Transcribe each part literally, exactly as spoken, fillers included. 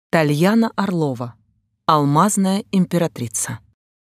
Тальяна Орлова. Алмазная императрица.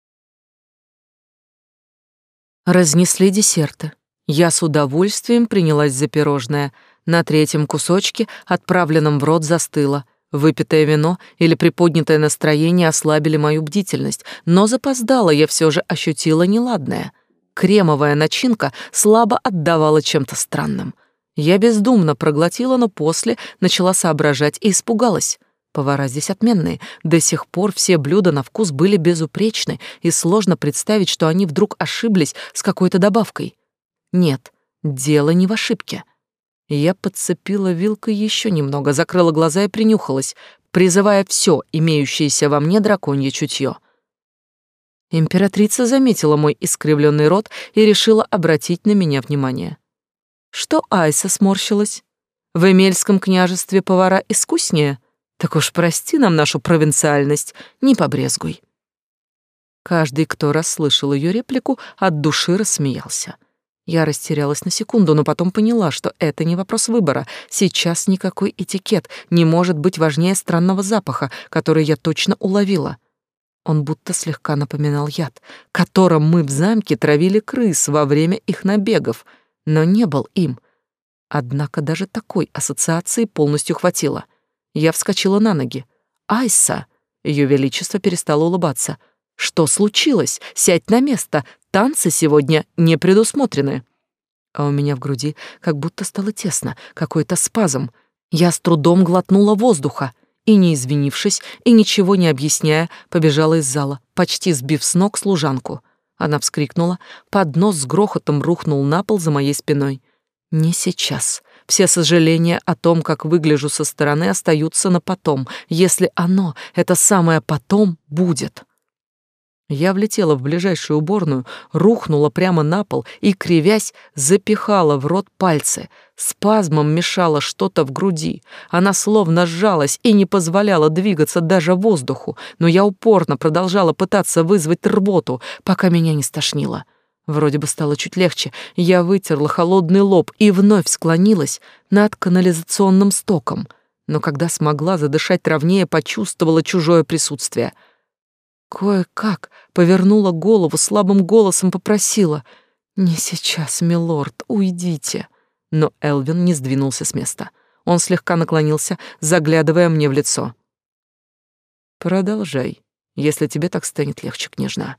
Разнесли десерты. Я с удовольствием принялась за пирожное. На третьем кусочке, отправленном в рот, застыла. Выпитое вино или приподнятое настроение ослабили мою бдительность, но запоздала я все же ощутила неладное. Кремовая начинка слабо отдавала чем-то странным. Я бездумно проглотила, но после начала соображать и испугалась. Повара здесь отменные. До сих пор все блюда на вкус были безупречны, и сложно представить, что они вдруг ошиблись с какой-то добавкой. Нет, дело не в ошибке. Я подцепила вилкой еще немного, закрыла глаза и принюхалась, призывая все имеющееся во мне драконье чутье. Императрица заметила мой искривленный рот и решила обратить на меня внимание. Что Айса сморщилась? В Эмельском княжестве повара искуснее? Так уж прости нам нашу провинциальность, не побрезгуй. Каждый, кто расслышал ее реплику, от души рассмеялся. Я растерялась на секунду, но потом поняла, что это не вопрос выбора. Сейчас никакой этикет не может быть важнее странного запаха, который я точно уловила. Он будто слегка напоминал яд, которым мы в замке травили крыс во время их набегов, но не был им. Однако даже такой ассоциации полностью хватило. Я вскочила на ноги. «Айса!» Ее Величество перестало улыбаться. «Что случилось? Сядь на место. Танцы сегодня не предусмотрены». А у меня в груди как будто стало тесно, какой-то спазм. Я с трудом глотнула воздуха и, не извинившись и ничего не объясняя, побежала из зала, почти сбив с ног служанку. Она вскрикнула, поднос с грохотом рухнул на пол за моей спиной. «Не сейчас». Все сожаления о том, как выгляжу со стороны, остаются на потом, если оно, это самое потом, будет. Я влетела в ближайшую уборную, рухнула прямо на пол и, кривясь, запихала в рот пальцы. Спазмом мешало что-то в груди. Она словно сжалась и не позволяла двигаться даже воздуху, но я упорно продолжала пытаться вызвать рвоту, пока меня не стошнило. Вроде бы стало чуть легче, я вытерла холодный лоб и вновь склонилась над канализационным стоком, но когда смогла задышать ровнее, почувствовала чужое присутствие. Кое-как повернула голову, слабым голосом попросила: «Не сейчас, милорд, уйдите». Но Элвин не сдвинулся с места. Он слегка наклонился, заглядывая мне в лицо. «Продолжай, если тебе так станет легче, княжна».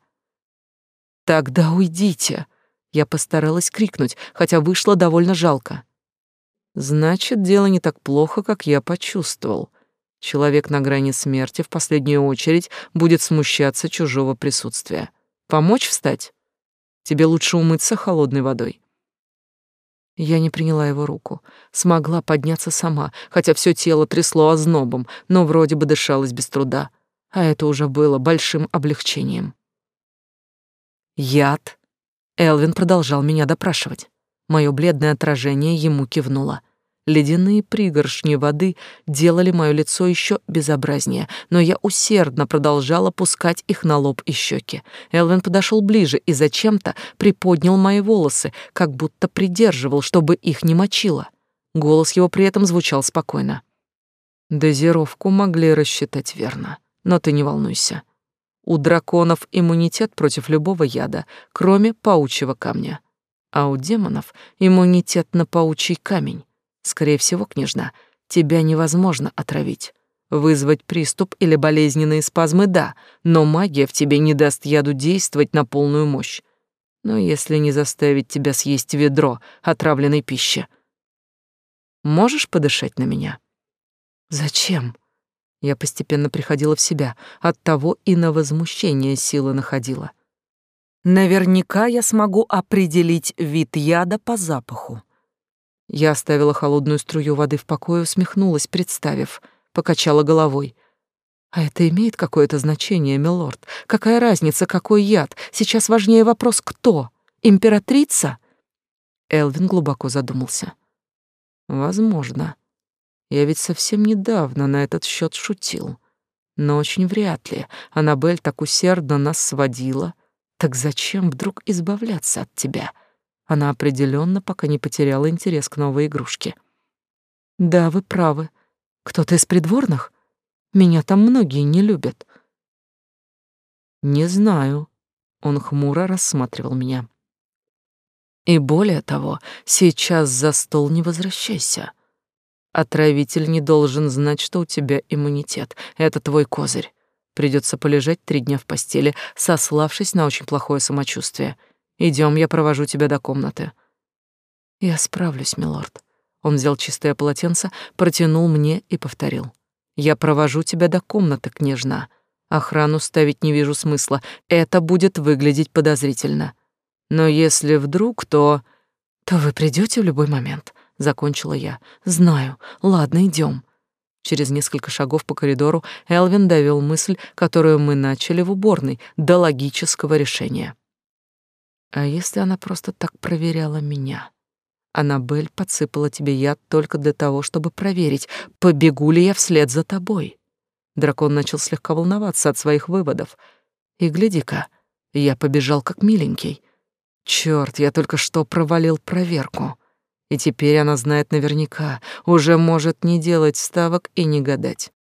«Тогда уйдите!» Я постаралась крикнуть, хотя вышло довольно жалко. «Значит, дело не так плохо, как я почувствовал. Человек на грани смерти в последнюю очередь будет смущаться чужого присутствия. Помочь встать? Тебе лучше умыться холодной водой». Я не приняла его руку. Смогла подняться сама, хотя все тело трясло ознобом, но вроде бы дышалось без труда. А это уже было большим облегчением. «Яд?» Элвин продолжал меня допрашивать. Мое бледное отражение ему кивнуло. Ледяные пригоршни воды делали мое лицо еще безобразнее, но я усердно продолжала пускать их на лоб и щеки. Элвин подошел ближе и зачем-то приподнял мои волосы, как будто придерживал, чтобы их не мочило. Голос его при этом звучал спокойно. «Дозировку могли рассчитать верно, но ты не волнуйся. У драконов иммунитет против любого яда, кроме паучьего камня. А у демонов иммунитет на паучий камень. Скорее всего, княжна, тебя невозможно отравить. Вызвать приступ или болезненные спазмы — да, но магия в тебе не даст яду действовать на полную мощь. Но если не заставить тебя съесть ведро отравленной пищи. Можешь подышать на меня?» «Зачем?» Я постепенно приходила в себя, оттого и на возмущение силы находила. Наверняка я смогу определить вид яда по запаху. Я оставила холодную струю воды в покое, усмехнулась, представив, покачала головой. А это имеет какое-то значение, милорд? Какая разница, какой яд? Сейчас важнее вопрос: кто? Императрица? Элвин глубоко задумался. Возможно. Я ведь совсем недавно на этот счет шутил. Но очень вряд ли. Аннабель так усердно нас сводила. Так зачем вдруг избавляться от тебя? Она определенно пока не потеряла интерес к новой игрушке. Да, вы правы. Кто-то из придворных? Меня там многие не любят. Не знаю. Он хмуро рассматривал меня. И более того, сейчас за стол не возвращайся. Отравитель не должен знать, что у тебя иммунитет. Это твой козырь. Придется полежать три дня в постели, сославшись на очень плохое самочувствие. Идем, я провожу тебя до комнаты. Я справлюсь, милорд. Он взял чистое полотенце, протянул мне и повторил. Я провожу тебя до комнаты, княжна. Охрану ставить не вижу смысла. Это будет выглядеть подозрительно. Но если вдруг, то... то вы придете в любой момент, закончила я. Знаю. Ладно, идем. Через несколько шагов по коридору Элвин довел мысль, которую мы начали в уборной, до логического решения. А если она просто так проверяла меня? Аннабель подсыпала тебе яд только для того, чтобы проверить, побегу ли я вслед за тобой. Дракон начал слегка волноваться от своих выводов. И гляди-ка, я побежал как миленький. Чёрт, я только что провалил проверку. И теперь она знает наверняка, уже может не делать ставок и не гадать.